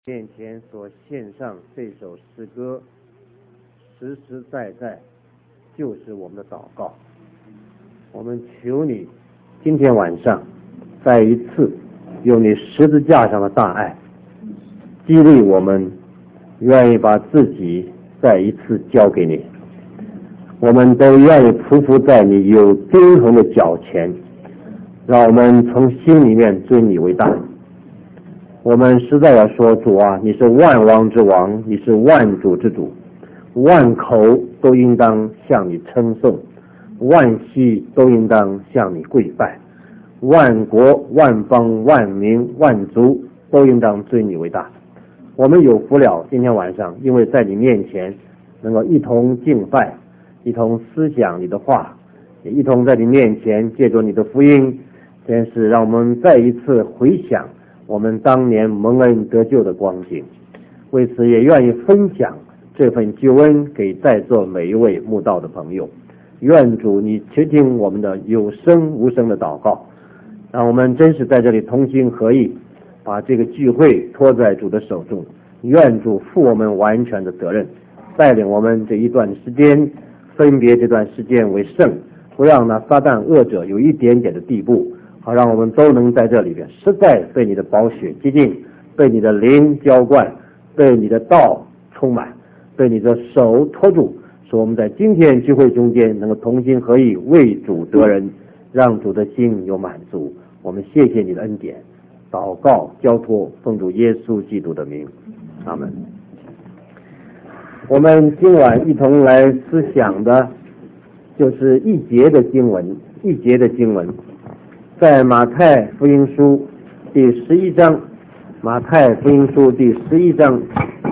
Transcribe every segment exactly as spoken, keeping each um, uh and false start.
面前所献上这首诗歌，实实在在就是我们的祷告。我们求你今天晚上再一次用你十字架上的大爱激励我们，愿意把自己再一次交给你。我们都愿意匍匐在你有钉痕的脚前，让我们从心里面尊你为大。我们实在要说，主啊，你是万王之王，你是万主之主，万口都应当向你称颂，万膝都应当向你跪拜，万国万邦万民万族都应当尊你为大。我们有福了，今天晚上因为在你面前能够一同敬拜，一同思想你的话，也一同在你面前借着你的福音，真是让我们再一次回想我们当年蒙恩得救的光景。为此也愿意分享这份救恩给在座每一位慕道的朋友。愿主你垂听我们的有声无声的祷告，让我们真是在这里同心合意，把这个聚会托在主的手中。愿主负我们完全的责任，带领我们这一段时间，分别这段时间为圣，不让那撒旦恶者有一点点的地步，好让我们都能在这里边实在被你的宝血洁净，被你的灵浇灌，被你的道充满，被你的手托住，使我们在今天聚会中间能够同心合意为主得人，让主的心有满足。我们谢谢你的恩典，祷告交托奉主耶稣基督的名，阿们。我们今晚一同来思想的就是一节的经文，一节的经文在马太福音书第十一章，马太福音书第十一章，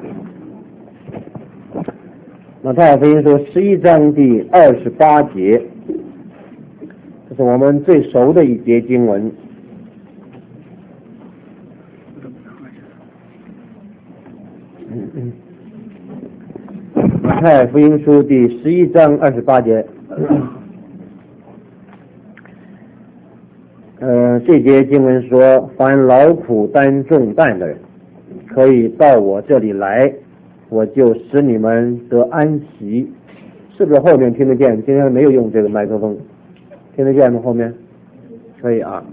马太福音书十一章第二十八节，这是我们最熟的一节经文。马太福音书第十一章二十八节。呃，这节经文说，凡劳苦担重担的人，可以到我这里来，我就使你们得安息。是不是后面听得见？今天没有用这个麦克风，听得见吗？后面可以啊。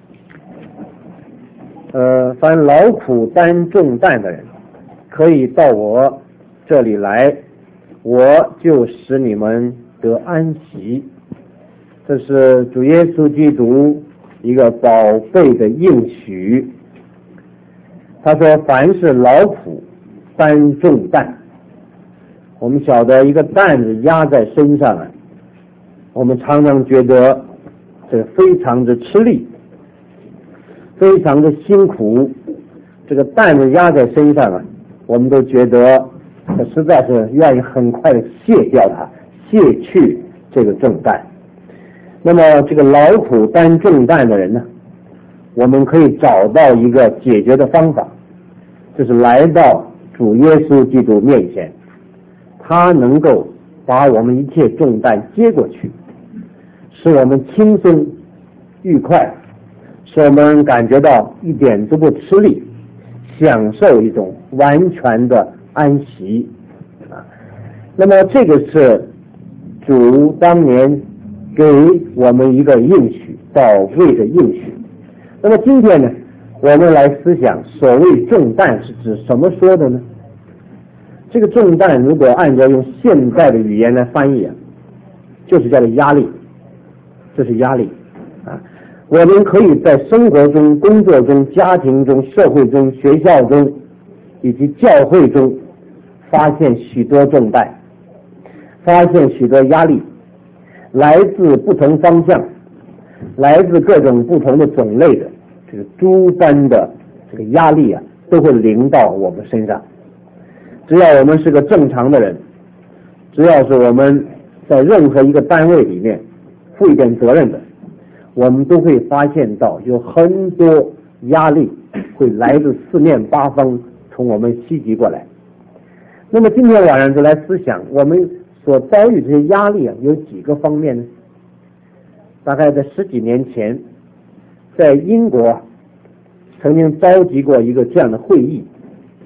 呃，凡劳苦担重担的人，可以到我这里来，我就使你们得安息。这是主耶稣基督一个宝贝的应许。他说，凡是劳苦担重担，我们晓得一个担子压在身上啊，我们常常觉得这个非常的吃力，非常的辛苦。这个担子压在身上啊，我们都觉得实在是愿意很快的卸掉它，卸去这个重担。那么这个劳苦担重担的人呢，我们可以找到一个解决的方法，就是来到主耶稣基督面前，他能够把我们一切重担接过去，使我们轻松愉快，使我们感觉到一点都不吃力，享受一种完全的安息啊。那么这个是主当年给我们一个应许，宝贵的应许。那么今天呢，我们来思想所谓重担是指什么说的呢？这个重担如果按照用现代的语言来翻译啊，就是叫做压力，这是压力啊。我们可以在生活中、工作中、家庭中、社会中、学校中以及教会中发现许多重担，发现许多压力，来自不同方向，来自各种不同的种类的这个诸般的这个压力啊，都会临到我们身上。只要我们是个正常的人，只要是我们在任何一个单位里面负一点责任的，我们都会发现到有很多压力会来自四面八方从我们袭击过来。那么今天晚上就来思想我们所遭遇这些压力啊，有几个方面呢？大概在十几年前，在英国曾经召集过一个这样的会议，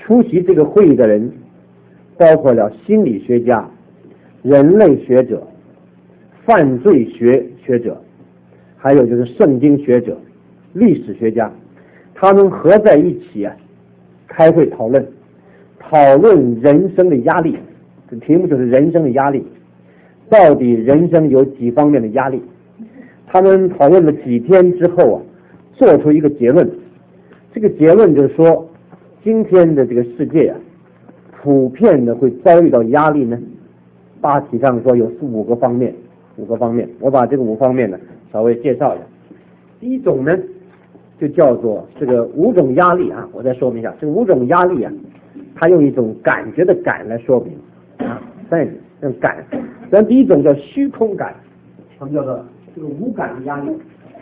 出席这个会议的人包括了心理学家、人类学者、犯罪学学者，还有就是圣经学者、历史学家，他们合在一起啊，开会讨论，讨论人生的压力。这题目就是人生的压力，到底人生有几方面的压力？他们讨论了几天之后啊，做出一个结论。这个结论就是说，今天的这个世界啊，普遍的会遭遇到压力呢。大体上说有五个方面，五个方面，我把这个五方面呢稍微介绍一下。第一种呢，就叫做这个五种压力啊，我再说明一下，这个五种压力啊，它用一种感觉的感来说明啊，再用感。咱第一种叫虚空感，他们叫做这个无感的压力。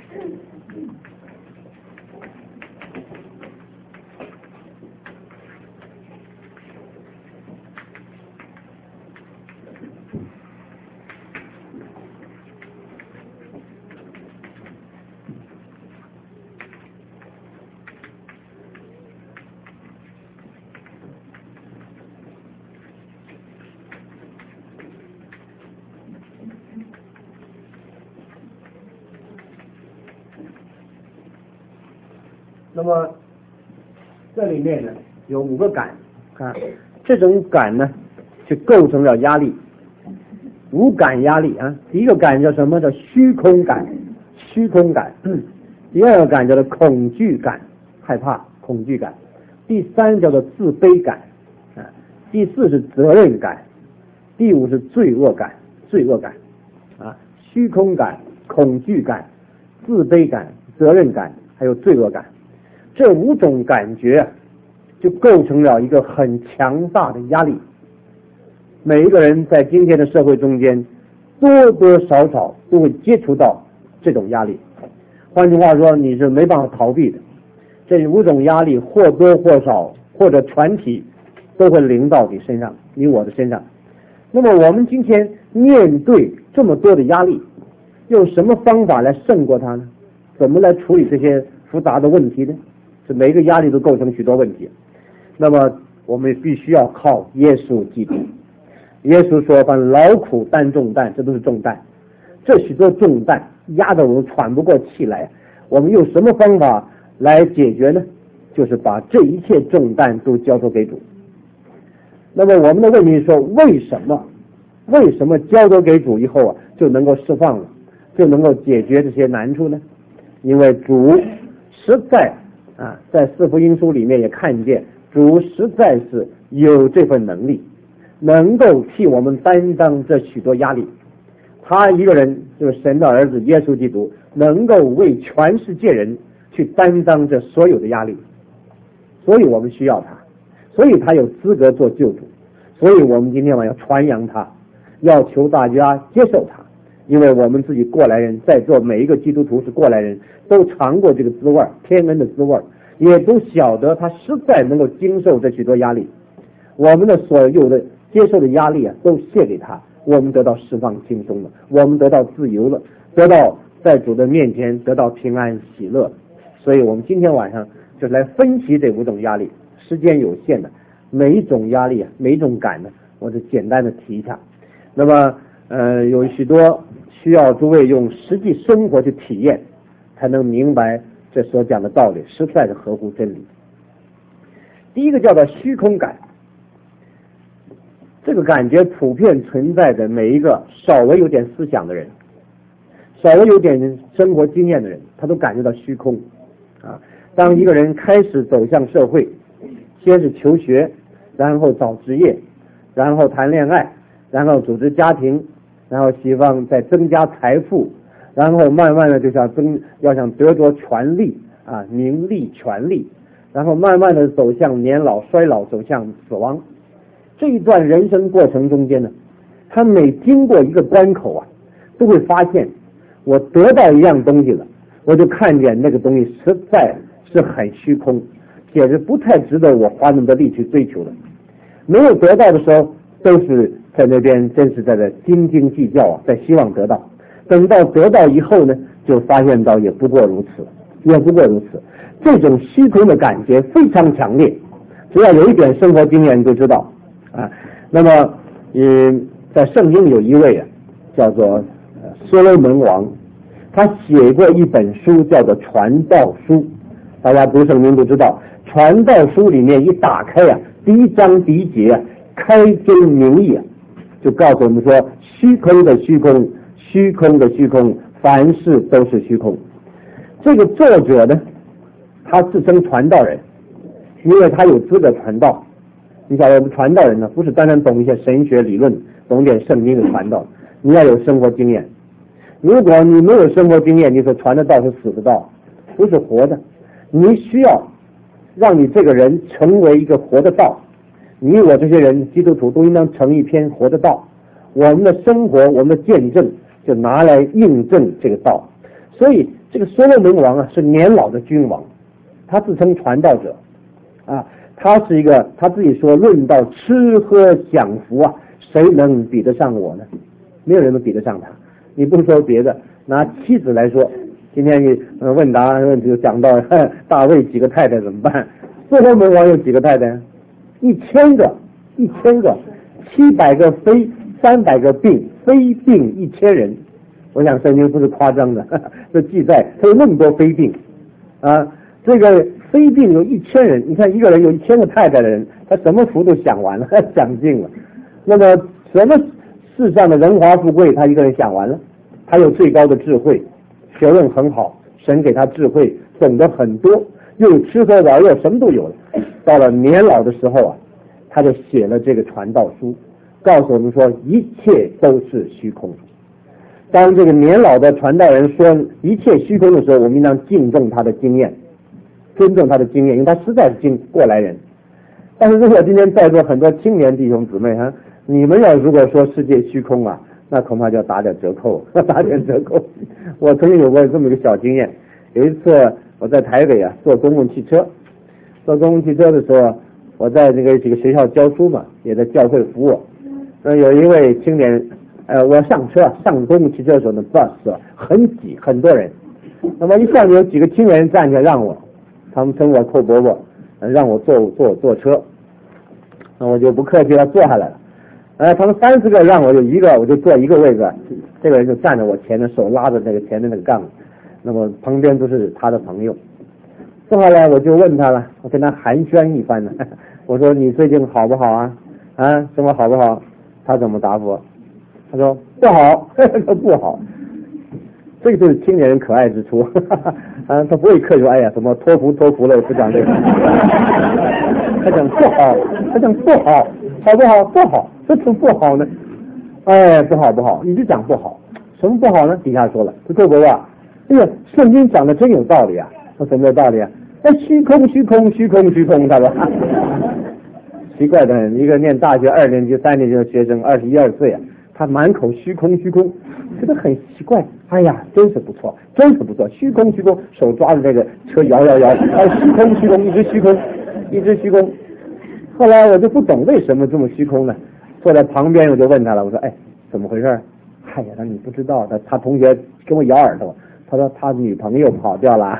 那么这里面呢有五个感，看这种感呢就构成了压力，无感压力啊。第一个感叫什么？叫虚空感，虚空感。嗯、第二个感叫做恐惧感，害怕恐惧感。第三叫做自卑感啊。第四是责任感，第五是罪恶感，罪恶感啊。虚空感、恐惧感、自卑感、责任感，还有罪恶感。这五种感觉就构成了一个很强大的压力。每一个人在今天的社会中间多多少少都会接触到这种压力，换句话说你是没办法逃避的。这五种压力或多或少或者全体都会临到你身上，你我的身上。那么我们今天面对这么多的压力，用什么方法来胜过它呢？怎么来处理这些复杂的问题呢？这每一个压力都构成许多问题，那么我们必须要靠耶稣基督。耶稣说凡劳苦担重担，这都是重担，这许多重担压得我们喘不过气来，我们用什么方法来解决呢？就是把这一切重担都交托给主。那么我们的问题是说，为什么为什么交托给主以后啊就能够释放了，就能够解决这些难处呢？因为主实在啊，在四福音书里面也看见主实在是有这份能力，能够替我们担当这许多压力。他一个人就是神的儿子耶稣基督，能够为全世界人去担当这所有的压力，所以我们需要他，所以他有资格做救主，所以我们今天晚上要传扬他，要求大家接受他。因为我们自己过来人，在座每一个基督徒是过来人，都尝过这个滋味，天恩的滋味，也都晓得他实在能够经受这许多压力。我们的所有的接受的压力啊，都卸给他，我们得到释放轻松了，我们得到自由了，得到在主的面前得到平安喜乐。所以我们今天晚上就来分析这五种压力，时间有限的，每一种压力啊，每一种感呢，我就简单的提一下。那么呃，有许多需要诸位用实际生活去体验，才能明白这所讲的道理实在是合乎真理。第一个叫做虚空感，这个感觉普遍存在着每一个稍微有点思想的人，稍微有点生活经验的人，他都感觉到虚空啊。当一个人开始走向社会，先是求学，然后找职业，然后谈恋爱，然后组织家庭，然后希望再增加财富，然后慢慢的就想增，要想得着权力啊，名利权力，然后慢慢的走向年老衰老，走向死亡。这一段人生过程中间呢，他每经过一个关口啊，都会发现，我得到一样东西了，我就看见那个东西实在是很虚空，简直不太值得我花那么多力去追求的。没有得到的时候，都是在那边真是在这斤斤计较啊，在希望得到。等到得到以后呢，就发现到也不过如此，也不过如此。这种虚空的感觉非常强烈， 只要有一点生活经验，你就知道啊。那么，嗯，在圣经有一位啊，叫做所罗门王，他写过一本书叫做《传道书》。大家读圣经都知道，《传道书》里面一打开啊，第一章第一节啊，开宗明义啊，就告诉我们说，虚空的虚空，虚空的虚空，凡事都是虚空。这个作者呢，他自称传道人，因为他有资格传道。你晓得，我们传道人呢，不是单单懂一些神学理论，懂点圣经的传道，你要有生活经验。如果你没有生活经验，你所传的道是死的道，不是活的。你需要让你这个人成为一个活的道。你我这些人基督徒都应当成一篇活的道，我们的生活，我们的见证就拿来印证这个道。所以这个所罗门王啊，是年老的君王，他自称传道者啊，他是一个，他自己说，论到吃喝享福啊，谁能比得上我呢？没有人能比得上他。你不说别的，拿妻子来说，今天你呃问答问题讲到大卫几个太太怎么办？所罗门王有几个太太？一千个，一千个，七百个非，三百个病，非病一千人。我想圣经不是夸张的，这记载他有那么多非病啊，这个非病有一千人。你看一个人有一千个太太的人，他什么福都享完了，享尽了。那么什么世上的荣华富贵，他一个人享完了。他有最高的智慧，学问很好，神给他智慧，懂得很多，又吃喝玩乐，什么都有了。到了年老的时候啊，他就写了这个传道书，告诉我们说，一切都是虚空。当这个年老的传道人说一切虚空的时候，我们应当敬重他的经验，尊重他的经验，因为他实在是经过来人。但是如果今天在座很多青年弟兄姊妹哈，你们要如果说世界虚空啊，那恐怕就要打点折扣，打点折扣。我曾经有过这么一个小经验，有一次我在台北啊坐公共汽车，坐公共汽车的时候，我在这个几个学校教书嘛，也在教会服务。那有一位青年，呃，我上车上公共汽车的时候呢 ，bus 很挤，很多人。那么一上去有几个青年人站起来让我，他们称我寇伯伯，让我坐坐坐车，那我就不客气了，坐下来了。呃，他们三十个让我就一个，我就坐一个位置，这个人就站在我前面，手拉着那个前面那个杠，那么旁边都是他的朋友。坐下来我就问他了，我跟他寒暄一番呢，我说你最近好不好啊？啊，生活好不好？他怎么答复？他说不好，他不好。这个就是青年人可爱之处，啊，他不会客气说，哎呀，什么托福托福了，不讲这个，他讲不好，他讲不好，好不好？不好，这怎么不好呢？哎，不好不好，你就讲不好，什么不好呢？底下说了，这够不够啊？哎呀，圣经讲的真有道理啊！说什么有道理啊？哎，虚空虚空虚空虚空，他说。奇怪的很，一个念大学二年级、三年级的学生，二十一二岁啊，他满口虚空虚空，觉得很奇怪。哎呀，真是不错，真是不错，虚空虚空，手抓着这个车摇摇摇，哎，虚空虚空，一直虚空，一直虚空。后来我就不懂为什么这么虚空呢？坐在旁边我就问他了，我说，哎，怎么回事？哎呀，他你不知道，他他同学跟我摇耳朵，他说他女朋友跑掉了，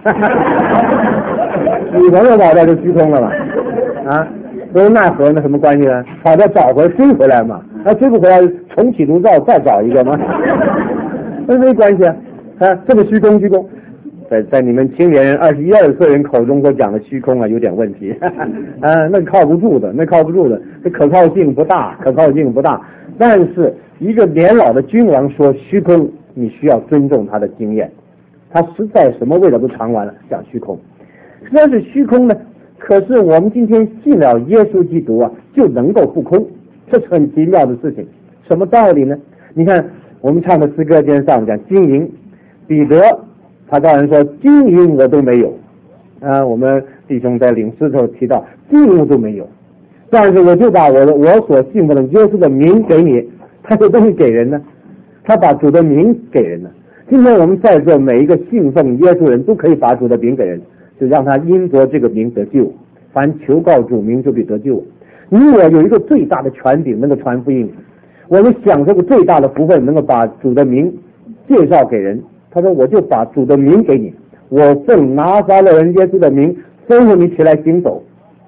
女朋友跑掉就虚空了嘛，啊。所以奈何那什么关系呢？跑掉找回追回来嘛，那追不回来重启炉灶再找一个嘛，那没关系啊。啊，这个虚空虚空，在在你们青年人二十一二岁人口中所讲的虚空啊，有点问题啊，那靠不住的，那靠不住的，这可靠性不大，可靠性不大。但是一个年老的君王说虚空，你需要尊重他的经验，他实在什么味道都尝完了，讲虚空。实在是虚空呢。可是我们今天信了耶稣基督啊，就能够不空，这是很奇妙的事情。什么道理呢？你看我们唱的诗歌间上讲金银，彼得他当然说金银我都没有啊，我们弟兄在领诗的时候提到金银我都没有，但是我就把我的我所信奉的耶稣的名给你，他这东西给人呢，他把主的名给人呢。今天我们在座每一个信奉耶稣人都可以把主的名给人，就让他因着这个名得救，凡求告主名就必得救。你我有一个最大的权柄能够传福音，我们享受个最大的福分，能够把主的名介绍给人。他说我就把主的名给你，我奉拿撒勒人耶稣的名吩咐你起来行走。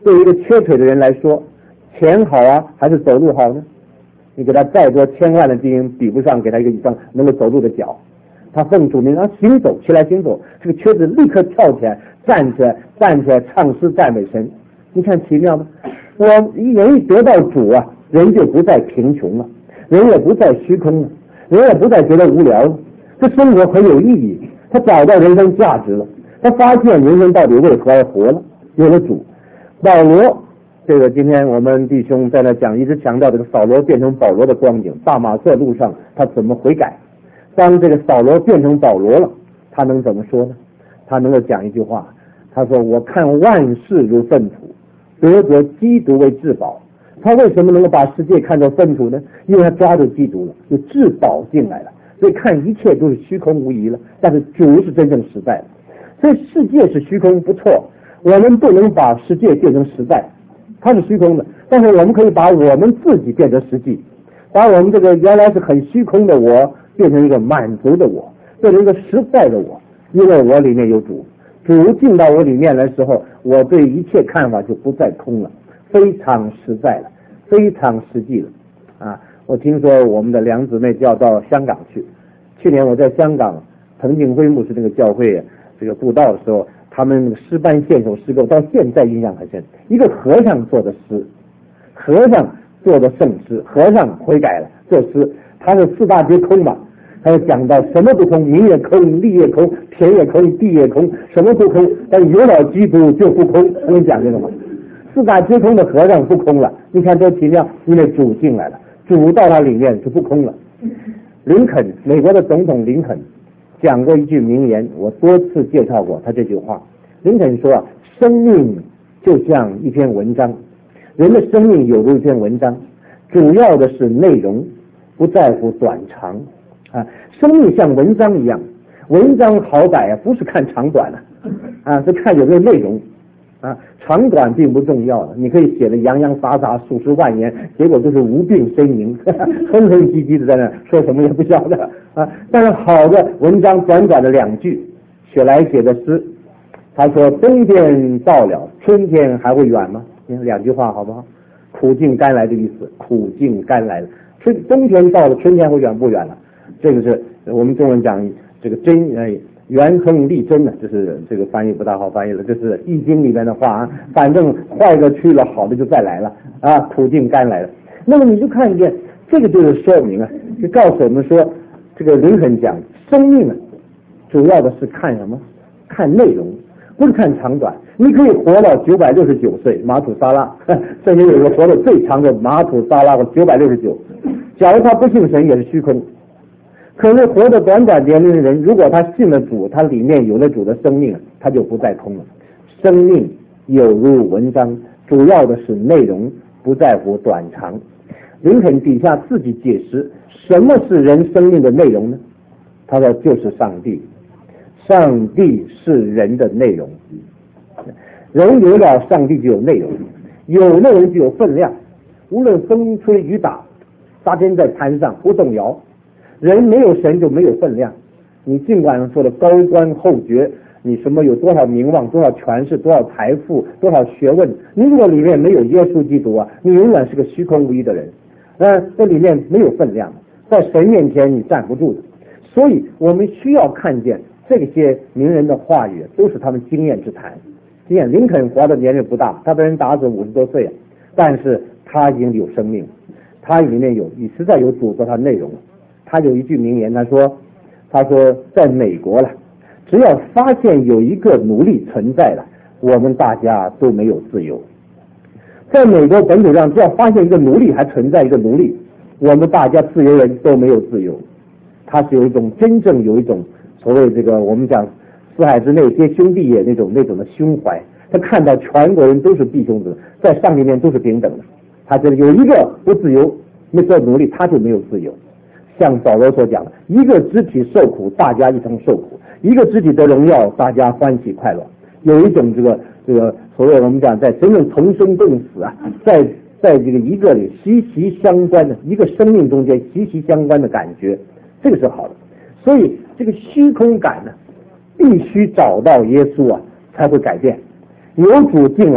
对于一个缺腿的人来说，钱好啊还是走路好呢？你给他再多千万的金银，比不上给他一个一双能够走路的脚。他奉主名，然后行走起来，行走，这个瘸子立刻跳起来，站起来，站起来，唱诗赞美神。你看奇妙吗？我人一得到主啊，人就不再贫穷了，人也不再虚空了，人也不再觉得无聊了，这生活很有意义，他找到人生价值了，他发现人生到底为何而活了，有了主。保罗，这个今天我们弟兄在那讲，一直强调这个扫罗变成保罗的光景，大马色路上他怎么悔改。当这个扫罗变成保罗了，他能怎么说呢？他能够讲一句话，他说我看万事如粪土，得着基督为至宝。他为什么能够把世界看作粪土呢？因为他抓住基督了，就至宝进来了，所以看一切都是虚空无疑了，但是主是真正实在的。所以世界是虚空不错，我们不能把世界变成实在，它是虚空的，但是我们可以把我们自己变成实际，把我们这个原来是很虚空的我变成一个满足的我，变成一个实在的我，因为我里面有主，主进到我里面来的时候，我对一切看法就不再空了，非常实在了，非常实际了啊！我听说我们的梁姊妹就要到香港去，去年我在香港滕敬辉牧师那个教会这个布道的时候，他们那个诗班献首诗歌到现在印象很深，一个和尚做的诗，和尚做的圣诗，和尚悔改了做诗，他是四大皆空嘛，他就讲到什么不空，名也空，利也空，田也空，地也空，什么不空，但有了基督就不空。我跟你讲这个嘛，四大皆空的和尚不空了，你看多奇妙，因为主进来了，主到他里面就不空了。林肯，美国的总统林肯讲过一句名言，我多次介绍过他这句话。林肯说啊，生命就像一篇文章，人的生命有如一篇文章，主要的是内容，不在乎短长啊。生命像文章一样，文章好歹啊不是看长短啊，啊是看有没有内容啊，长短并不重要的，你可以写的洋洋洒洒数十万言，结果都是无病呻吟，哼哼唧唧的在那说什么也不晓得啊。但是好的文章，短短的两句，雪莱写的诗，他说冬天到了，春天还会远吗？两句话好不好？苦尽甘来的意思，苦尽甘来了。春冬天到了，春天会远不远了？这个是我们中文讲这个真呃元亨利贞呢，这是这个翻译不大好翻译了，这是易经里面的话啊。反正坏的去了，好的就再来了啊，苦尽甘来了。那么你就看见这个就是说明啊，就告诉我们说，这个林肯讲生命啊，主要的是看什么？看内容，不是看长短。你可以活到九百六十九岁，马土沙拉，这里有一个活得最长的马土沙拉，九百六十九。假如他不信神，也是虚空。可是活得短短年龄的人，如果他信了主，他里面有了主的生命，他就不再空了。生命有如文章，主要的是内容，不在乎短长。林肯底下自己解释什么是人生命的内容呢？他说就是上帝，上帝是人的内容。人有了上帝就有内容，有内容就有分量，无论风吹雨打，扎根在坛上不动摇。人没有神就没有分量，你尽管做的高官厚爵，你什么有多少名望，多少权势，多少财富，多少学问，你如果里面没有耶稣基督啊，你永远是个虚空无一的人，呃，这里面没有分量，在神面前你站不住的。所以我们需要看见这些名人的话语都是他们经验之谈。经验，林肯活的年龄不大，他被人打死五十多岁，但是他已经有生命，他里面有，你实在有主做他内容了。他有一句名言，他说他说在美国了，只要发现有一个奴隶存在了，我们大家都没有自由。在美国本土上，只要发现一个奴隶还存在一个奴隶，我们大家自由人都没有自由。他是有一种真正有一种所谓这个我们讲四海之内皆兄弟也那种那种的胸怀，他看到全国人都是弟兄子，在上帝面都是平等的。他觉得有一个不自由，没做奴隶，他就没有自由。像保罗所讲的，一个肢体受苦，大家一同受苦；一个肢体得荣耀，大家欢喜快乐。有一种这个这个所谓我们讲在真正同生共死啊，在在这个一个里息息相关的一个生命中间息息相关的感觉，这个是好的。所以这个虚空感呢，必须找到耶稣啊，才会改变。有主进来了，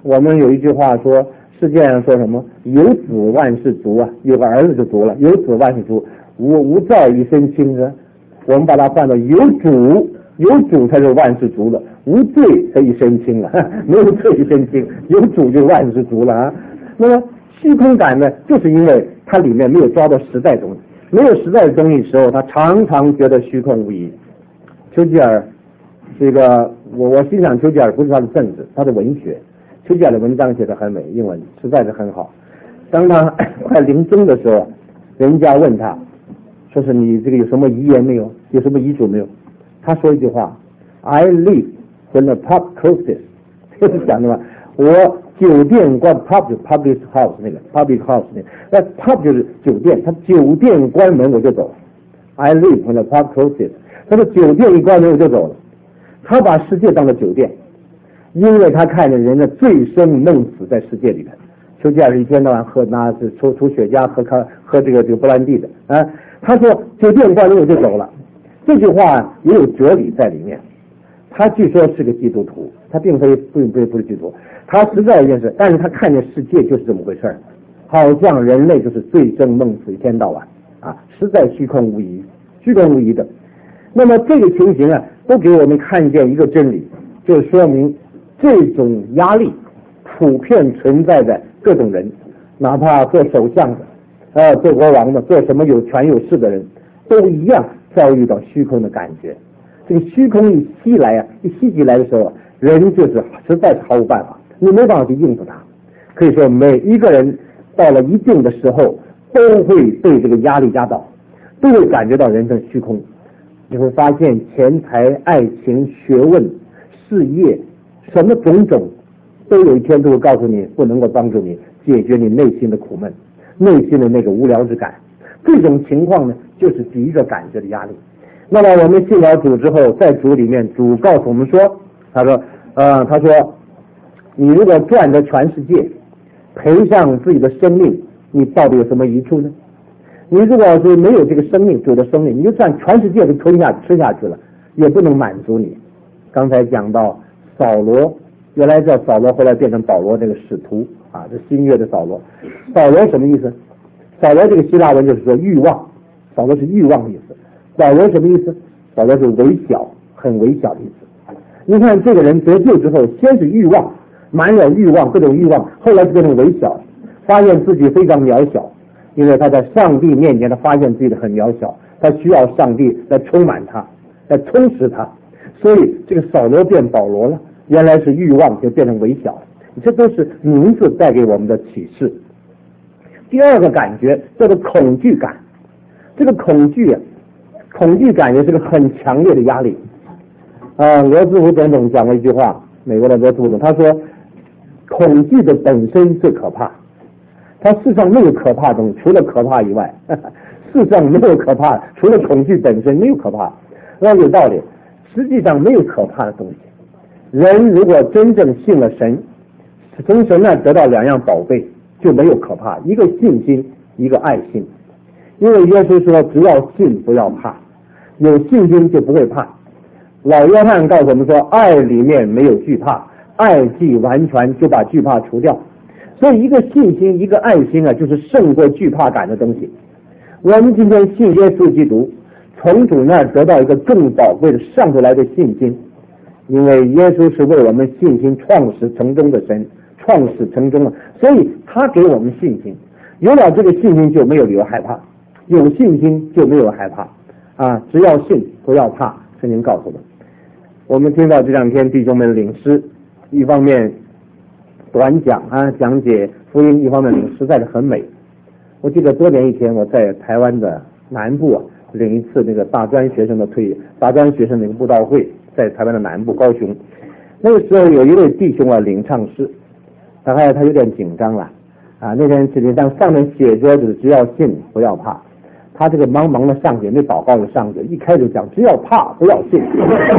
我们有一句话说，世界上说什么有子万事足啊，有个儿子就足了，有子万事足，无无兆一身轻是。我们把它换到有主，有主才是万事足了，无罪才一身轻了，没有罪一身轻，有主就万事足了啊。那么虚空感呢，就是因为它里面没有抓到实在东西，没有实在的东西的时候，他常常觉得虚空无疑。丘吉尔这个我我欣赏丘吉尔不是他的政治，他的文学。丘吉尔的文章写得很美，英文实在是很好。当他快临终的时候，人家问他说是你这个有什么遗言没有，有什么遗嘱没有，他说一句话 I live when the pub closes 就是讲的嘛，我酒店关 pub 就 public house 那个 public house 那个，那 pub 就是酒店，他酒店关门我就走 I live when the pub closes， 他说酒店一关门我就走了。他把世界当了酒店，因为他看见人的醉生梦死在世界里面。丘吉尔是一天到晚喝拿抽抽雪茄，喝喝喝这个这个布兰地的啊。他说酒店关门我就走了，这句话也有哲理在里面。他据说是个基督徒，他并非不不不是基督徒，他实在一件事，但是他看见世界就是这么回事儿，好像人类就是醉生梦死一天到晚啊，实在虚空无疑，虚空无疑的。那么这个情形啊，都给我们看见一个真理，就说明这种压力普遍存在在各种人，哪怕做首相的呃，做国王的，做什么有权有势的人，都一样遭遇到虚空的感觉。这个虚空一袭来啊，一袭击来的时候，人就是实在是毫无办法，你没办法去应付它。可以说每一个人到了一定的时候，都会被这个压力压倒，都会感觉到人生虚空。你会发现钱财、爱情、学问、事业，什么种种，都有一天都会告诉你不能够帮助你解决你内心的苦闷，内心的那个无聊之感。这种情况呢，就是第一个感觉的压力。那么我们信了主之后，在主里面，主告诉我们说，他说呃他说你如果赚得全世界，赔上自己的生命，你到底有什么益处呢？你如果是没有这个生命，主的生命，你就算全世界都吞下吃下去了，也不能满足你。刚才讲到扫罗，原来叫扫罗，后来变成保罗这个使徒啊，这新约的扫罗。扫罗什么意思？扫罗这个希腊文就是说欲望，扫罗是欲望的意思。保罗什么意思？保罗是微小，很微小的意思。你看这个人得救之后，先是欲望，满了欲望，各种欲望，后来就变成微小，发现自己非常渺小。因为他在上帝面前，他发现自己的很渺小，他需要上帝来充满他，来充实他。所以这个扫罗变保罗了，原来是欲望就变成微小，这都是名字带给我们的启示。第二个感觉叫做恐惧感，这个恐惧啊，恐惧感也是个很强烈的压力。啊，罗斯福总统讲了一句话，美国的罗斯福总统他说，恐惧的本身最可怕。它世上没有可怕的东西，除了可怕以外，呵呵世上没有可怕，除了恐惧本身没有可怕。那有道理，实际上没有可怕的东西。人如果真正信了神，从神那得到两样宝贝，就没有可怕，一个信心，一个爱心。因为耶稣说，只要信不要怕，有信心就不会怕。老约翰告诉我们说，爱里面没有惧怕，爱既完全就把惧怕除掉。所以一个信心，一个爱心啊，就是胜过惧怕感的东西。我们今天信耶稣基督，从主那儿得到一个更宝贵的上头来的信心，因为耶稣是为我们信心创始成终的神，创始成终了，所以他给我们信心。有了这个信心，就没有理由害怕，有信心就没有害怕啊！只要信，不要怕。圣经告诉我们，我们听到这两天弟兄们领诗，一方面短讲啊，讲解福音，一方面领实在是很美。我记得多年以前我在台湾的南部啊，领一次那个大专学生的退大专学生的一个布道会，在台湾的南部高雄。那个时候有一位弟兄啊领唱诗，大概他有点紧张了啊。那天是上上面写着就是只要信不要怕，他这个忙忙的上去，那祷告的上去，一开始讲只要怕不要信，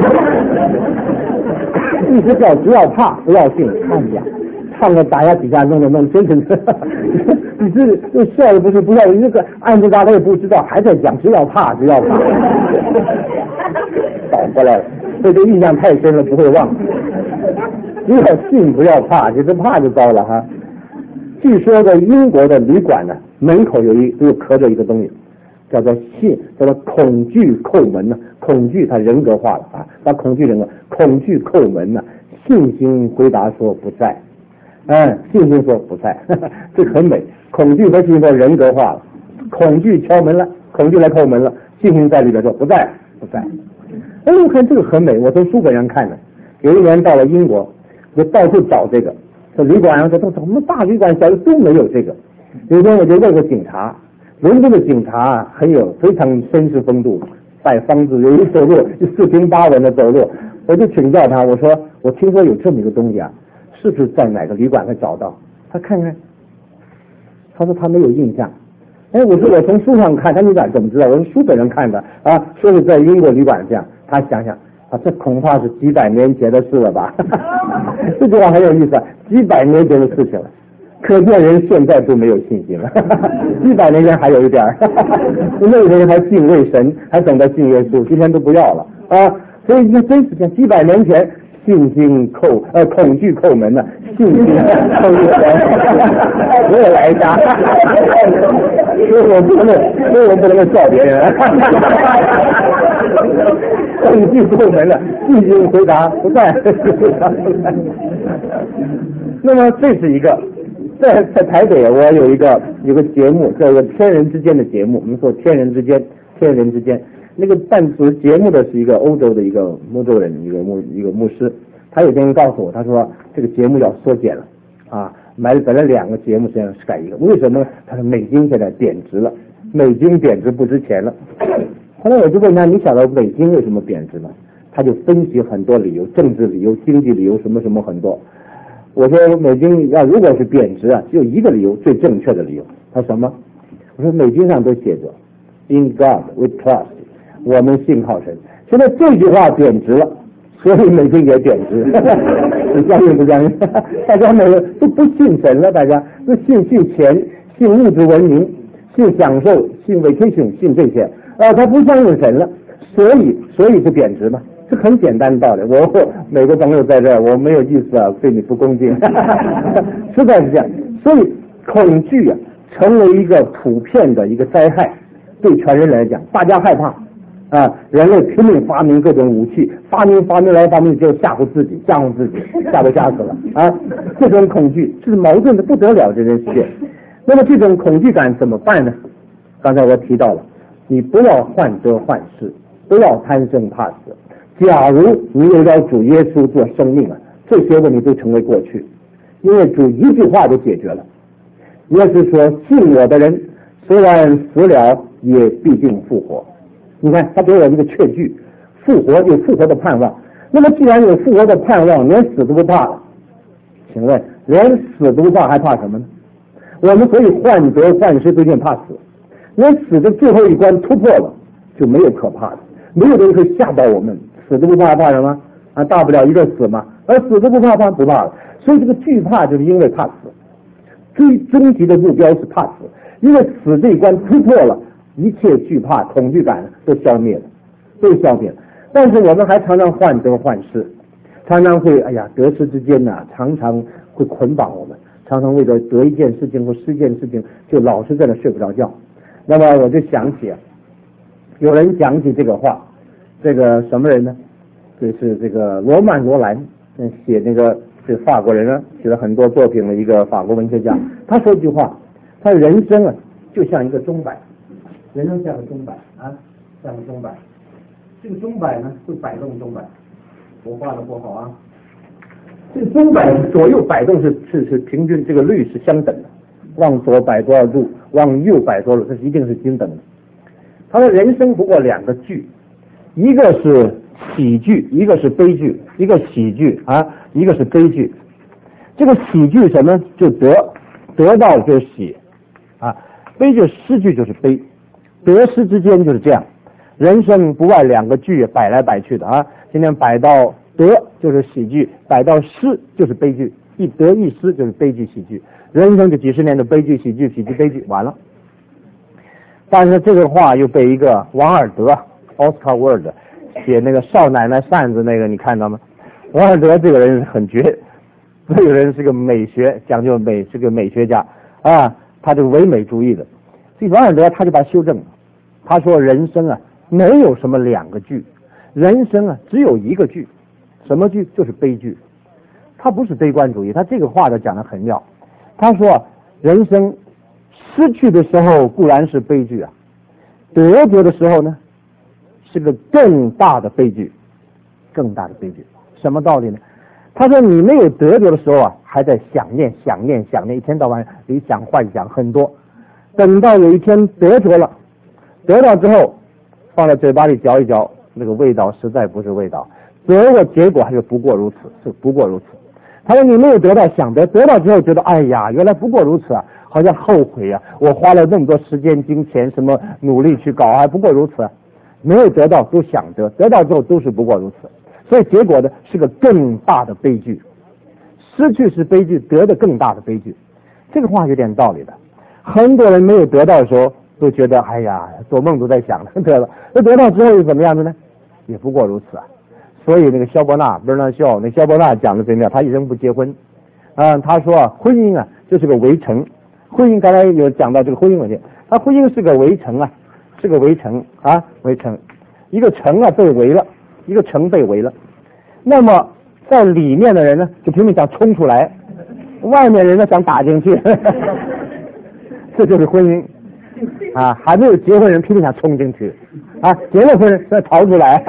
一直叫只要怕不要信，看呀。唱个打压底下弄的弄，真是你这这笑的不是不笑，你这个暗自大家也不知道，还在讲只要怕只要怕，倒过来了，所以这印象太深了，不会忘。 要信不要怕，其实怕就糟了哈。据说在英国的旅馆呢，门口有一就刻着一个东西，叫做信，叫做恐惧叩门呢。恐惧它人格化了啊，把恐惧人格，恐惧叩门呢，信心回答说不在，嗯，信心说不在，呵呵，这很美。恐惧和信心都人格化了，恐惧敲门了，恐惧来叩门了，信心在里边说不在，不在。哎，我看这个很美，我从书本上看的。有一年到了英国，就到处找这个，这旅馆上这都什么大旅馆、小的都没有这个。有一天我就问个警察，伦敦的警察很有非常绅士风度，带方子，有一走路四平八稳的走路。我就请教他，我说我听说有这么一个东西啊，是不是在哪个旅馆会找到？他看看，他说他没有印象。哎，我说我从书上看，他你咋怎么知道？我说书本上看的啊，说是在英国旅馆这样。他想想啊，这恐怕是几百年前的事了吧？这句话很有意思啊，几百年前的事情了，可见人现在都没有信心了。几百年前还有一点儿，那个人还敬畏神，还等着信耶稣，今天都不要了啊！所以你看，真是像几百年前。信心叩呃恐惧叩门呢，信心叩门，我也来一下，所以我不能，所以我不能笑别人。恐惧叩门了，信心回答不在。那么这是一个，在在台北我有一个有个节目，叫做天人之间的节目，我们说天人之间，天人之间。那个办主节目的是一个欧洲的一个欧洲人，一个牧一个牧师，他有天告诉我，他说这个节目要缩减了啊，买本来两个节目，实际上是改一个，为什么？他说美金现在贬值了，美金贬值不值钱了。后来我就问他，你晓得美金为什么贬值吗？他就分析很多理由，政治理由、经济理由，什么什么很多。我说美金要如果是贬值啊，只有一个理由，最正确的理由。他什么？我说美金上都写着 In God we trust。我们信靠神，现在这句话贬值了，所以美金也贬值。你相信不相信？大家每个都不信神了，大家都信信钱，信物质文明，信享受，信 vacation， 信这些啊，他不相信神了，所以所以是贬值嘛，这很简单的道理。我每个朋友在这儿，我没有意思啊，对你不恭敬，实在是这样。所以恐惧啊，成为一个普遍的一个灾害，对全人来讲，大家害怕。啊，人类拼命发明各种武器，发明发明来发明就吓唬自己，吓唬自己，吓都吓死了啊！这种恐惧是矛盾的不得了，这人世界。那么这种恐惧感怎么办呢？刚才我提到了，你不要患得患失，不要贪生怕死。假如你有了主耶稣做生命啊，这些问题都成为过去，因为主一句话就解决了。耶稣说：“信我的人，虽然死了，也必定复活。”你看，他给我一个确据，复活有复活的盼望。那么既然有复活的盼望，连死都不怕了，请问连死都不怕还怕什么呢？我们所以患得患失，最近怕死，连死的最后一关突破了，就没有可怕的，没有人可以吓到我们。死都不怕，怕什么啊？大不了一个死嘛，而死都不怕，怕不怕了。所以这个惧怕就是因为怕死，最终极的目标是怕死，因为死这一关突破了。一切惧怕、恐惧感都消灭了，都消灭了。但是我们还常常患得患失，常常会哎呀得失之间呢、啊，常常会捆绑我们，常常为了得一件事情或失一件事情，就老是在那睡不着觉。那么我就想起啊，有人讲起这个话，这个什么人呢？就是这个罗曼·罗兰，写那个这个法国人啊，写了很多作品的一个法国文学家。他说一句话，他人生啊就像一个钟摆。人生像个钟摆啊，像个钟摆，这个钟摆呢会摆动钟摆，我画的不好啊。这个钟摆左右摆动是是是平均，这个率是相等的，往左摆多少度，往右摆多少度，这一定是均等的。他说人生不过两个剧，一个是喜剧，一个是悲剧，一个喜剧啊，一个是悲剧。这个喜剧什么就得得到就是喜啊，悲剧失去就是悲。得失之间就是这样，人生不外两个剧摆来摆去的啊。今天摆到得就是喜剧，摆到失就是悲剧，一得一失就是悲剧喜剧。人生这几十年的悲剧喜剧喜剧悲剧完了。但是这个话又被一个王尔德 Oscar Wilde 写那个少奶奶扇子那个，你看到吗？王尔德这个人很绝， 这个人是个美学，讲究美，是个美学家啊，他这个唯美主义的。所以王尔德他就把他修正了，他说人生啊没有什么两个句，人生啊只有一个句，什么句？就是悲剧。他不是悲观主义，他这个话呢讲得很妙。他说人生失去的时候固然是悲剧啊，得着的时候呢是个更大的悲剧，更大的悲剧。什么道理呢？他说你没有得着的时候啊还在想念想念想念，一天到晚理想幻想很多，等到有一天得着了，得到之后放在嘴巴里嚼一嚼，那个味道实在不是味道，得过结果还是不过如此，是不过如此。他说你没有得到想得，得到之后觉得哎呀原来不过如此啊，好像后悔啊，我花了那么多时间金钱什么努力去搞还不过如此啊，没有得到都想得，得到之后都是不过如此，所以结果呢是个更大的悲剧。失去是悲剧，得的更大的悲剧，这个话有点道理的。很多人没有得到的时候都觉得哎呀做梦都在想得了，那得到之后又怎么样的呢？也不过如此啊。所以那个萧伯纳不是那萧那萧伯纳讲的最妙，他一生不结婚啊，他说啊婚姻啊就是个围城，婚姻刚才有讲到这个婚姻问题，他婚姻是个围城啊，是个围城啊围城，一个城啊被围了，一个城被围了，那么在里面的人呢就拼命想冲出来，外面人呢想打进去这就是婚姻啊，还没有结婚人拼命想冲进去啊，结了婚再逃出来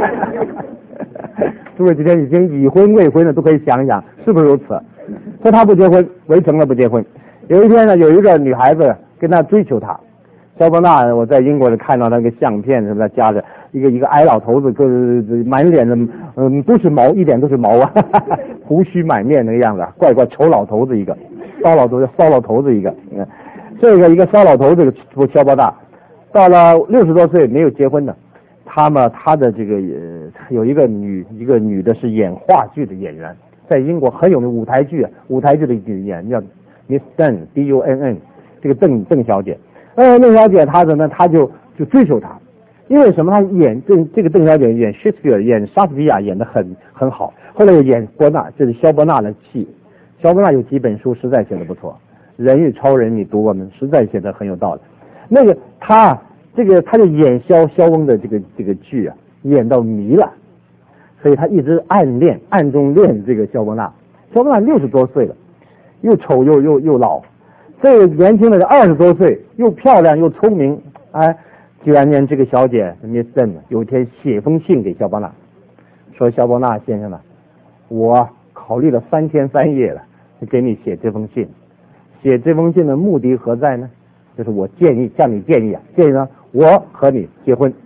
诸位今天已经已婚未婚的都可以想一想是不是如此。说他不结婚，围城了不结婚。有一天呢有一个女孩子跟他追求他，萧伯纳我在英国里看到那个相片什么的，夹着一个一个矮老头子，个满脸的嗯都是毛，一点都是毛啊胡须满面那个样子，怪怪丑老头子一个，骚老头子骚老头子一个。嗯，这个一个骚老头子不萧伯纳到了六十多岁没有结婚的，他们他的这个呃有一个女一个女的是演话剧的演员，在英国很有名舞台剧啊舞台剧的演员叫 Miss Dunn D U N N， 这个邓邓小姐。呃邓小姐她的呢她就就追求他，因为什么？她演这这个邓小姐演 Shakespeare 演莎士比亚演得很很好，后来又演伯纳，这是萧伯纳的戏。萧伯纳有几本书实在写得不错，人与超人你读过吗？实在写得很有道理。那个他这个他就演萧萧翁的这个这个剧啊，演到迷了，所以他一直暗恋暗中恋这个萧伯纳。萧伯纳六十多岁了，又丑又又又老，这个年轻的人二十多岁，又漂亮又聪明，哎，居然间这个小姐 Miss Dunn 有一天写封信给萧伯纳，说萧伯纳先生啊，我考虑了三天三夜了，给你写这封信。写这封信的目的何在呢？就是我建议向你建议啊，建议呢我和你结婚。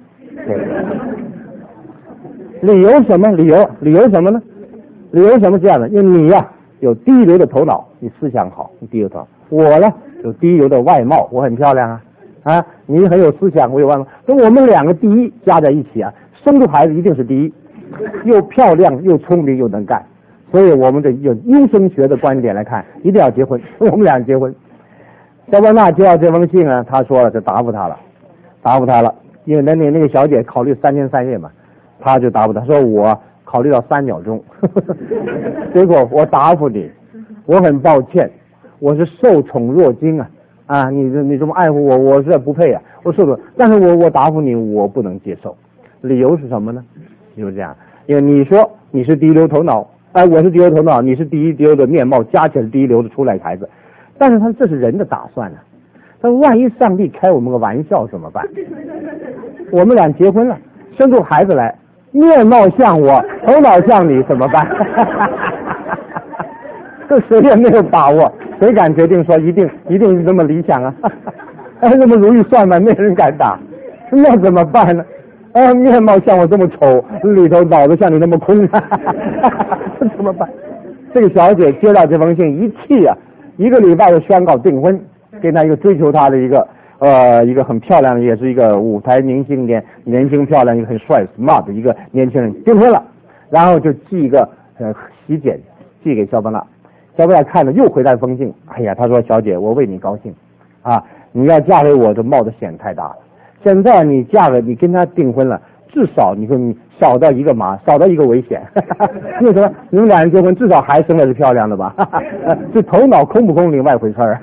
理由什么？理由理由什么呢？理由什么这样的？因为你呀、啊、有第一流的头脑，你思想好，你第一流头脑；我呢有第一流的外貌，我很漂亮啊啊，你很有思想，我有外貌，那我们两个第一加在一起啊，生出孩子一定是第一，又漂亮又聪明又能干。所以我们的用优生学的观点来看，一定要结婚，我们俩结婚。萧伯纳接到这封信呢，他说了就答复他了，答复他了，因为那那那个小姐考虑三天三夜嘛，他就答复他说我考虑到三秒钟，结果我答复你，我很抱歉，我是受宠若惊啊啊，你你这么爱护我，我是不配啊，我受宠，但是我我答复你，我不能接受，理由是什么呢？就是这样，因为你说你是第一流头脑。哎，我是第一流头脑，你是第一流的面貌，加起来是第一流的出来孩子。但是他这是人的打算啊，但万一上帝开我们个玩笑怎么办？我们俩结婚了，生出孩子来，面貌像我，头脑像你，怎么办？这谁也没有把握，谁敢决定说一定一定是这么理想啊？哎，这么如意算盘，没人敢打，那怎么办呢？啊，面貌像我这么丑，里头脑子像你那么空，这怎么办？这个小姐接到这封信一气啊，一个礼拜就宣告订婚，跟他一个追求她的一个呃一个很漂亮的，也是一个舞台明星，年年轻漂亮，一个很帅 smart 的一个年轻人订婚了，然后就寄一个呃喜帖寄给萧伯纳，萧伯纳看了又回来封信，哎呀，他说小姐，我为你高兴啊，你要嫁给我，这冒的险太大了。现在你嫁了，你跟他订婚了，至少你说你少到一个麻，少到一个危险。为什么？你们两人结婚，至少孩子生的是漂亮的吧？这头脑空不空另外一回事儿。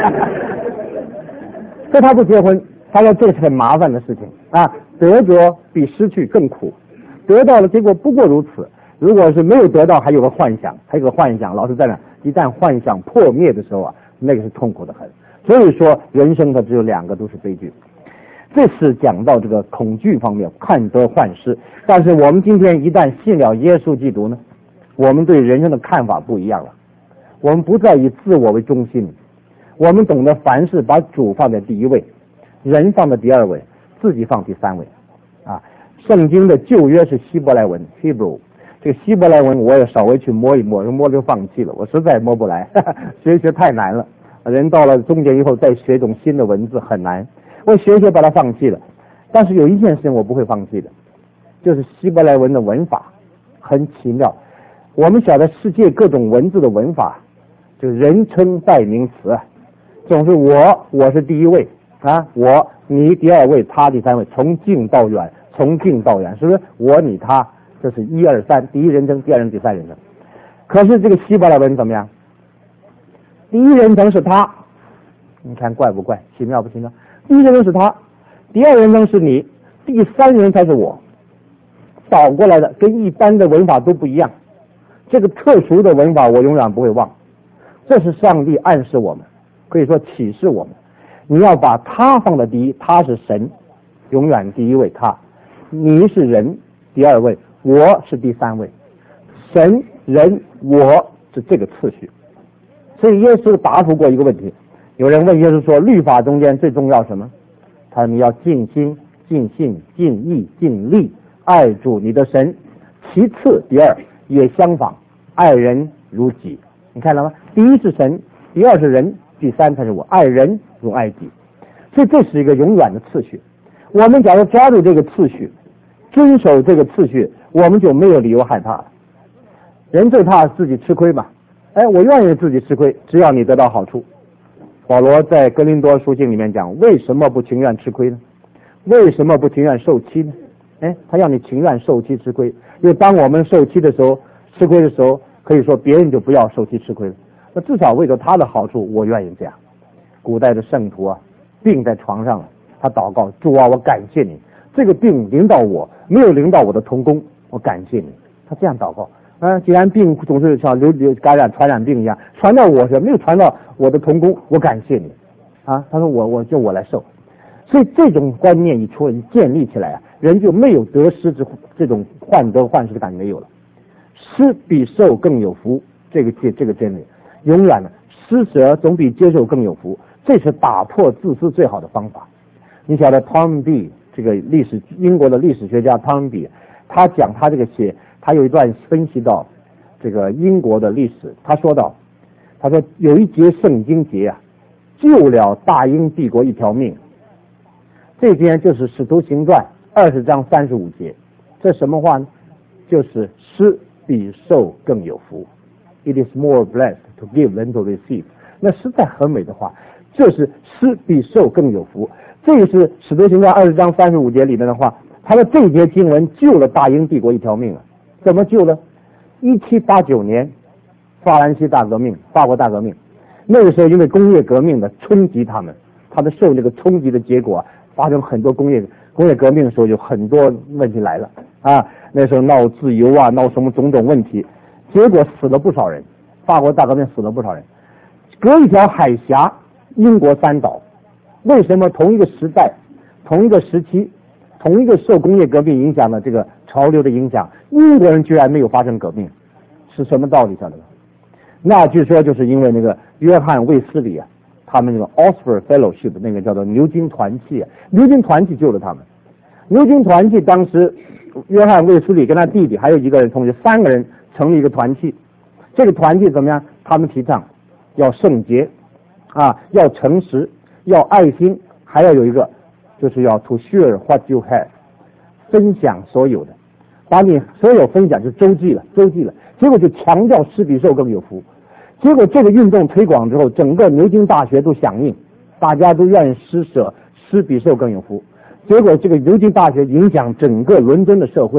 所以他不结婚，他说这是很麻烦的事情啊，得着比失去更苦，得到了结果不过如此。如果是没有得到，还有个幻想，还有个幻想，老是在那，一旦幻想破灭的时候啊，那个是痛苦的很。所以说，人生它只有两个，都是悲剧。这是讲到这个恐惧方面，患得患失。但是我们今天一旦信了耶稣基督呢，我们对人生的看法不一样了。我们不再以自我为中心，我们懂得凡事把主放在第一位，人放在第二位，自己放第三位。啊，圣经的旧约是希伯来文 Hebrew。这个希伯来文我也稍微去摸一摸，摸就放弃了，我实在摸不来，呵呵学一学太难了。人到了中间以后再学一种新的文字很难，我学一学把它放弃了。但是有一件事情我不会放弃的，就是希伯来文的文法很奇妙。我们晓得世界各种文字的文法，就人称代名词啊，总是我我是第一位啊，我你第二位，他第三位，从近到远，从近到远，是不是？我你他。这是一二三，第一人称，第二人称，第三人称。可是这个希伯来文怎么样？第一人称是他，你看怪不怪？奇妙不奇妙？第一人称是他，第二人称是你，第三人才是我。倒过来的，跟一般的文法都不一样。这个特殊的文法我永远不会忘。这是上帝暗示我们，可以说启示我们，你要把他放在第一，他是神，永远第一位他，你是人，第二位。我是第三位，神人我是这个次序。所以耶稣答复过一个问题，有人问耶稣说，律法中间最重要什么？他说你要尽心尽性尽意尽力爱主你的神，其次第二也相仿，爱人如己。你看到吗？第一是神，第二是人，第三才是我，爱人如爱己。所以这是一个永远的次序。我们假如抓住这个次序，遵守这个次序，我们就没有理由害怕了。人最怕自己吃亏嘛，哎，我愿意自己吃亏，只要你得到好处。保罗在哥林多书信里面讲，为什么不情愿吃亏呢？为什么不情愿受欺呢？哎，他要你情愿受欺吃亏，因为当我们受欺的时候，吃亏的时候，可以说别人就不要受欺吃亏了。那至少为了他的好处，我愿意这样。古代的圣徒啊，病在床上了，他祷告，主啊，我感谢你，这个病临到我，没有临到我的同工，我感谢你。他这样祷告啊，既然病总是像流流感染传染病一样传到我身，没有传到我的同工，我感谢你啊。他说我我就我来受。所以这种观念一出建立起来啊，人就没有得失之这种患得患失的感觉没有了。施比受更有福，这个这个真理永远的施舍总比接受更有福，这是打破自私最好的方法。你晓得汤比这个历史英国的历史学家汤比，他讲他这个写，他有一段分析到这个英国的历史，他说到，他说有一节圣经节啊，救了大英帝国一条命。这节就是使徒行传二十章三十五节，这什么话呢？就是施比受更有福。It is more blessed to give than to receive。那实在很美的话，这是施比受更有福。这个是使徒行传二十章三十五节里面的话，他的这节经文救了大英帝国一条命啊！怎么救了？一七八九年，法兰西大革命，法国大革命，那个时候因为工业革命的冲击他们，他们受这个冲击的结果，发生很多工业工业革命的时候，有很多问题来了啊！那时候闹自由啊，闹什么种种问题，结果死了不少人，法国大革命死了不少人。隔一条海峡，英国三岛。为什么同一个时代、同一个时期、同一个受工业革命影响的这个潮流的影响，英国人居然没有发生革命？是什么道理晓得吗？那据说就是因为那个约翰卫斯理啊，他们那个 Oxford Fellowship 那个叫做牛津团契啊，牛津团契救了他们。牛津团契当时约翰卫斯理跟他弟弟还有一个人同学，三个人成立一个团契。这个团契怎么样？他们提倡要圣洁啊，要诚实，要爱心，还要有一个就是要 to share what you have， 分享所有的，把你所有分享就周济了，周济了。结果就强调施比受更有福。结果这个运动推广之后，整个牛津大学都响应，大家都愿意施舍，施比受更有福。结果这个牛津大学影响整个伦敦的社会，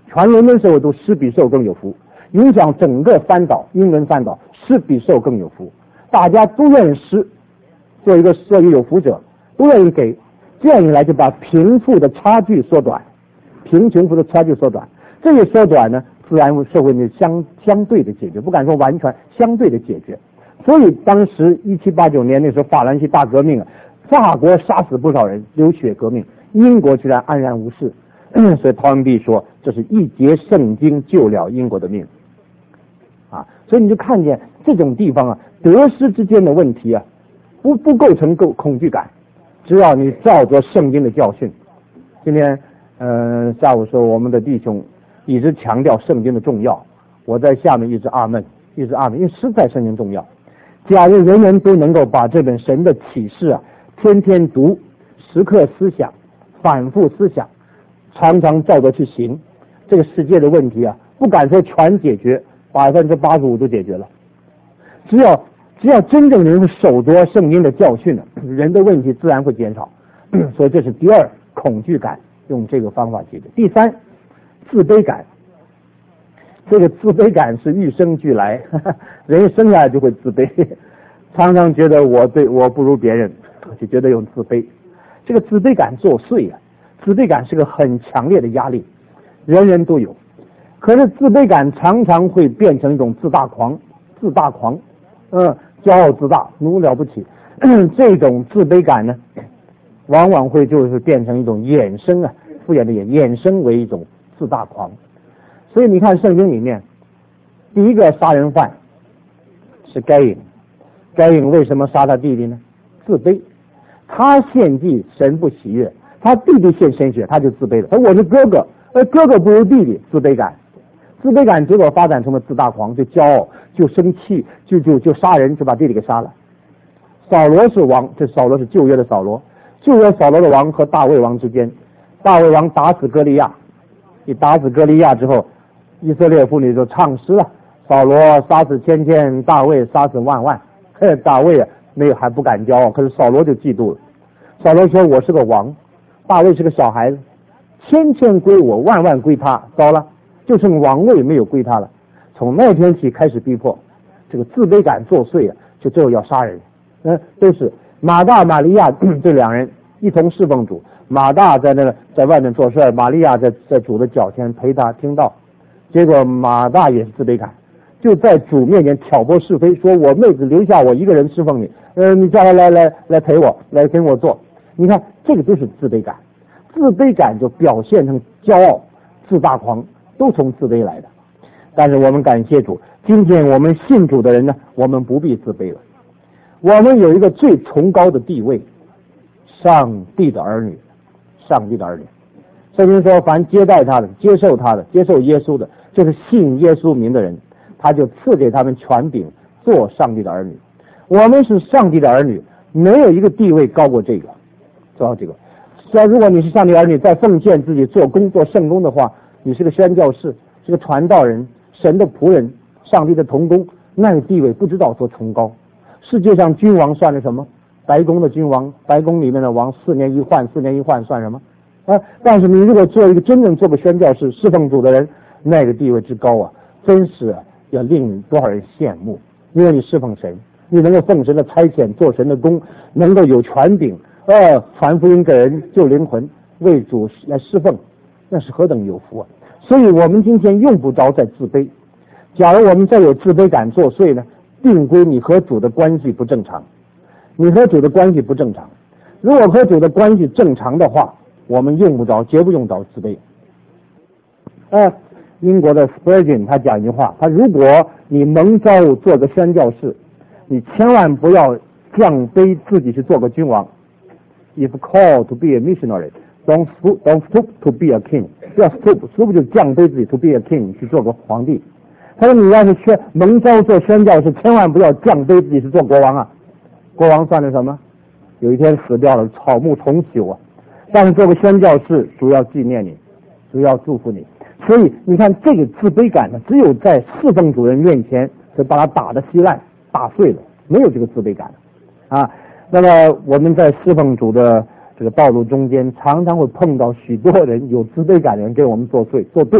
全人类社会都施比受更有福，影响整个半岛英伦半岛，施比受更有福，大家都愿意施，做一个做一个有福者，都愿意给，这样一来就把贫富的差距缩短，贫穷富的差距缩短，这一缩短呢，自然社会呢相相对的解决，不敢说完全，相对的解决。所以当时一七八九年那时候法兰西大革命啊，法国杀死不少人，流血革命，英国居然安然无事。所以陶文弼说，这是一节圣经救了英国的命啊！所以你就看见这种地方啊，得失之间的问题啊，不不构成构恐惧感，只要你照着圣经的教训。今天呃下午说我们的弟兄一直强调圣经的重要，我在下面一直阿闷，一直阿闷，因为实在圣经重要。假如人人都能够把这本神的启示啊，天天读，时刻思想，反复思想，常常照着去行，这个世界的问题啊，不敢说全解决，百分之八十五都解决了。只要只要真正能够守着圣经的教训呢，人的问题自然会减少。所以这是第二，恐惧感，用这个方法解决。第三，自卑感。这个自卑感是与生俱来，呵呵，人生下来就会自卑，常常觉得我对我不如别人，就觉得有自卑。这个自卑感作祟啊，自卑感是个很强烈的压力，人人都有。可是自卑感常常会变成一种自大狂，自大狂，嗯，骄傲自大，奴了不起。这种自卑感呢，往往会就是变成一种衍生啊，敷衍的衍，衍生为一种自大狂。所以你看圣经里面，第一个杀人犯是该隐，该隐为什么杀他弟弟呢？自卑，他献祭神不喜悦，他弟弟献鲜血，他就自卑了。他说我是哥哥，而哥哥不如弟弟，自卑感，自卑感结果发展成了自大狂，就骄傲，就生气，就就就杀人，就把弟弟给杀了。扫罗是王，这扫罗是旧约的扫罗，旧约扫罗的王和大卫王之间，大卫王打死歌利亚，一打死歌利亚之后，以色列妇女就唱诗了，扫罗杀死千千，大卫杀死万万。嘿，大卫啊，没有还不敢骄傲，可是扫罗就嫉妒了。扫罗说我是个王，大卫是个小孩子，千千归我，万万归他。糟了，就剩王位没有归他了。从那天起开始逼迫，这个自卑感作祟啊，就最后要杀人。嗯，都是马大玛利亚这两人一同侍奉主，马大在那个在外面做事，玛利亚在在主的脚前陪他听道。结果马大也是自卑感，就在主面前挑拨是非，说我妹子留下我一个人侍奉你，呃，你叫他来来来陪我，来跟我做。你看这个都是自卑感，自卑感就表现成骄傲、自大狂，都从自卑来的。但是我们感谢主，今天我们信主的人呢，我们不必自卑了。我们有一个最崇高的地位，上帝的儿女，上帝的儿女。圣经说，凡接待他的、接受他的、接受耶稣的，就是信耶稣名的人，他就赐给他们权柄，做上帝的儿女。我们是上帝的儿女，没有一个地位高过这个，做到这个。虽然如果你是上帝儿女，在奉献自己做工、做圣工的话，你是个宣教士，是个传道人，神的仆人，上帝的同工，那个地位不知道多崇高。世界上君王算是什么？白宫的君王，白宫里面的王，四年一换，四年一换算什么？啊！但是你如果做一个真正做个宣教士、侍奉主的人，那个地位之高啊，真是要令多少人羡慕。因为你侍奉神，你能够奉神的差遣做神的工，能够有权柄，呃，传福音给人，救灵魂，为主来侍奉，那是何等有福啊！所以我们今天用不着再自卑。假如我们再有自卑感作祟呢，定归你和主的关系不正常，你和主的关系不正常。如果和主的关系正常的话，我们用不着，绝不用着自卑。呃，英国的 Spurgeon 他讲一句话，他如果你蒙召做个宣教士，你千万不要降卑自己去做个君王。If called to be a missionary, don't stoop, don't stoop to be a king. 不要 stoop，stoop 就降卑自己 to be a king 去做个皇帝。他说你要是宣蒙召做宣教士，千万不要降卑自己去做国王啊！国王算是什么？有一天死掉了，草木重朽啊！但是做个宣教士，主要纪念你，主要祝福你。所以你看这个自卑感呢，只有在侍奉主人面前，就把他打得稀烂、打碎了，没有这个自卑感啊。那么我们在侍奉主的这个道路中间，常常会碰到许多人有自卑感的人给我们作祟、做对头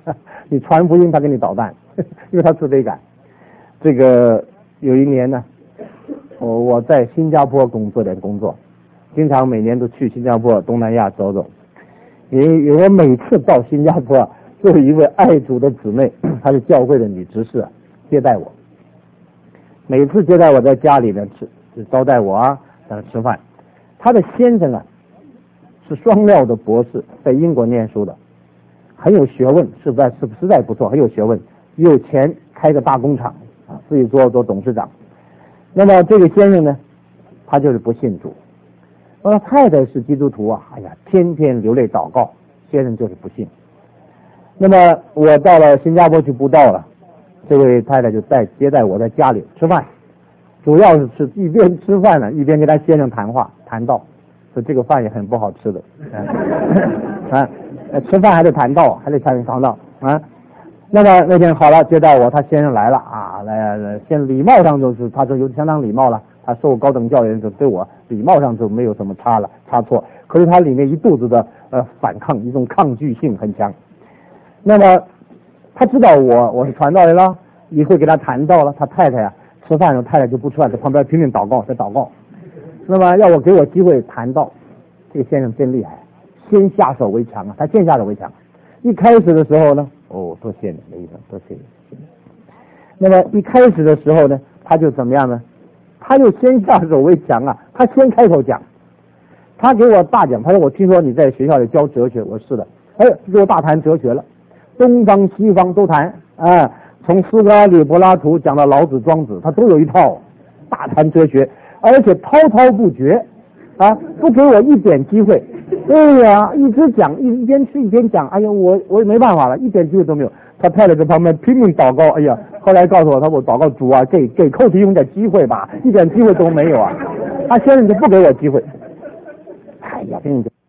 你传福音他给你捣蛋，因为他自卑感。这个有一年呢，我我在新加坡工作点工作，经常每年都去新加坡东南亚走走。因为我每次到新加坡，就有一位爱主的姊妹，她是教会的女执事，接待我。每次接待我在家里呢吃，招待我啊，在那吃饭。她的先生啊是双料的博士，在英国念书的，很有学问，实在是实在不错，很有学问，有钱，开个大工厂啊，自己做做董事长。那么这个先生呢，他就是不信主。我太太是基督徒啊，哎呀，天天流泪祷告，先生就是不信。那么我到了新加坡去布道了，这位太太就带接待我在家里吃饭，主要是吃一边吃饭呢，一边跟他先生谈话谈道，所以这个饭也很不好吃的啊，吃饭还得谈道，还得谈谈道啊。那么那天好了，接待我，他先生来了啊，来来，先礼貌上就是他说有相当礼貌了。他受高等教育就对我礼貌上就没有什么差了差错，可是他里面一肚子的呃反抗，一种抗拒性很强。那么他知道我我是传道人了，也会给他谈到了。他太太啊吃饭的时候，太太就不吃饭，在旁边拼命祷告，在祷告。那么要我给我机会谈到，这个先生真厉害，先下手为强啊，他先下手为强。一开始的时候呢，哦，多谢你，雷医生，多谢你。那么一开始的时候呢，他就怎么样呢？他就先下手为强啊，他先开口讲，他给我大讲，他说我听说你在学校里教哲学，我说是的，哎，给我大谈哲学了，东方西方都谈啊，从苏格拉底、柏拉图讲到老子、庄子，他都有一套，大谈哲学，而且滔滔不绝啊，不给我一点机会，对呀，一直讲，一一边吃一边讲，哎呀，我我也没办法了，一点机会都没有。他太太在旁边拼命祷告，哎呀，后来告诉我，他说我祷告主啊，给给寇提供点机会吧，一点机会都没有啊。他先生就不给我机会，哎呀，跟你讲。